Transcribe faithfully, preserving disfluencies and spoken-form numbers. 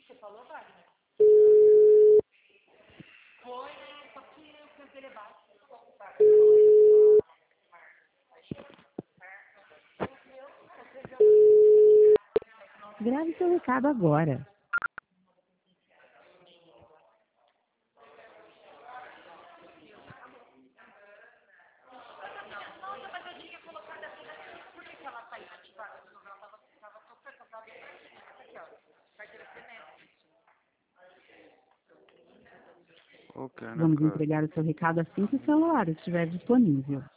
Você falou, Wagner? Foi, né? Só que o peso dele é baixo. Grave seu recado agora. Nossa, mas eu tinha colocado essa daqui. Por que que ela saiu ativada? Porque ela tava, tava super comprada. Aqui, ó. Carteira semestre. Ok, na Vamos cara. entregar o seu recado assim que o celular estiver disponível.